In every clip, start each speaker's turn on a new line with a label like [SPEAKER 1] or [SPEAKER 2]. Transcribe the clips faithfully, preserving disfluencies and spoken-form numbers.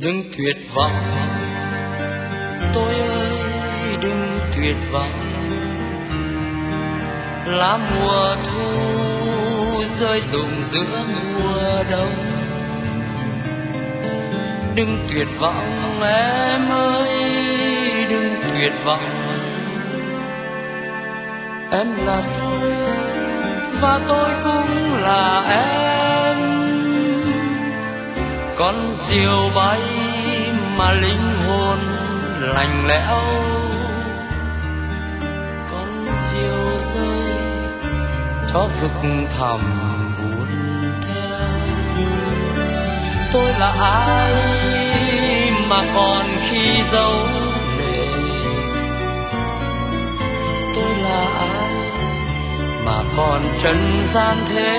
[SPEAKER 1] Đừng tuyệt vọng, tôi ơi đừng tuyệt vọng. Lá mùa thu rơi rụng giữa mùa đông. Đừng tuyệt vọng em ơi, đừng tuyệt vọng. Em là tôi và tôi cũng là em. Con diều bay mà linh hồn lạnh lẽo, con diều rơi cho vực thẳm buồn theo. Tôi là ai mà còn khi dấu lệ? Tôi là ai mà còn trần gian thế?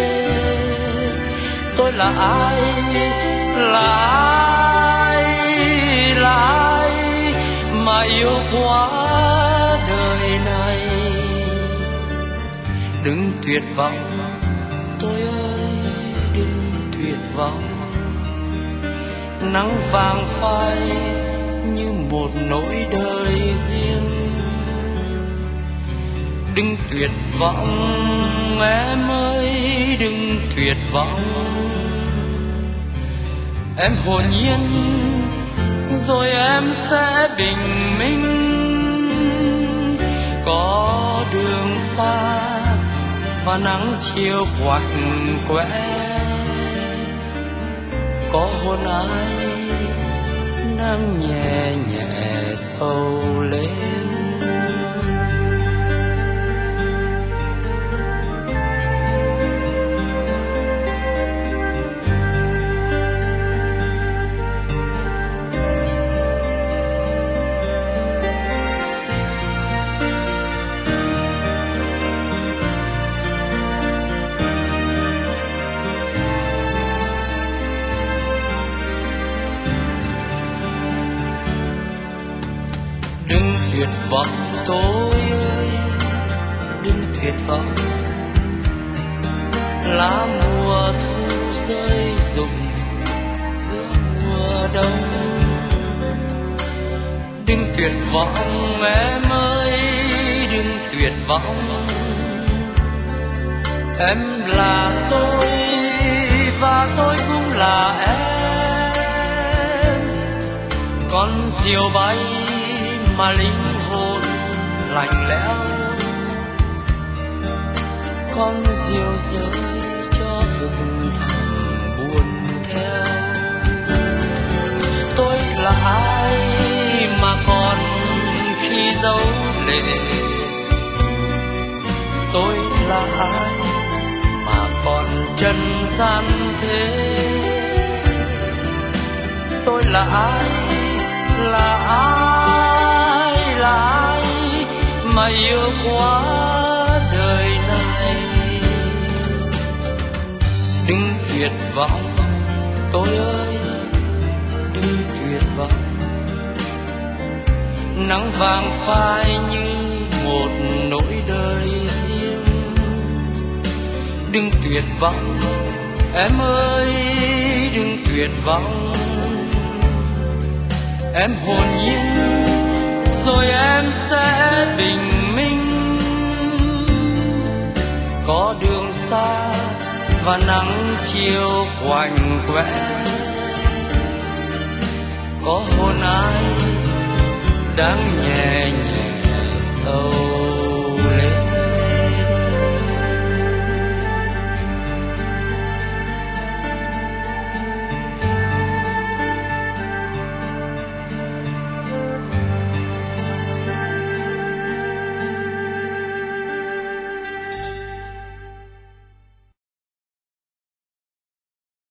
[SPEAKER 1] Tôi là ai, là ai, là ai mà yêu quá đời này? Đừng tuyệt vọng, tôi ơi đừng tuyệt vọng. Nắng vàng phai như một nỗi đời riêng. Đừng tuyệt vọng em ơi, đừng tuyệt vọng. Em hồn nhiên rồi em sẽ bình minh. Có đường xa và nắng chiều quạnh quẽ. Có hôn ai đang nhẹ nhẹ sâu lên. Đừng tuyệt vọng tôi ơi, đừng tuyệt vọng. Lá mùa thu rơi rụng giữa mùa đông. Đừng tuyệt vọng em ơi, đừng tuyệt vọng. Em là tôi và tôi cũng là em. Con diều bay mà linh hồn lạnh lẽo, con diều rơi cho vực thẳm buồn theo. Tôi là ai mà còn khi dấu lệ? Tôi là ai mà còn trần gian thế? Tôi là ai, là ai, là ai mà yêu quá đời này? Đừng tuyệt vọng tôi ơi, đừng tuyệt vọng. Nắng vàng phai như một nỗi đời riêng. Đừng tuyệt vọng em ơi, đừng tuyệt vọng. Em hồn nhiên rồi em sẽ bình minh. Có đường xa và nắng chiều quạnh quẽ. Có hôn ai đang nhẹ nhẹ sâu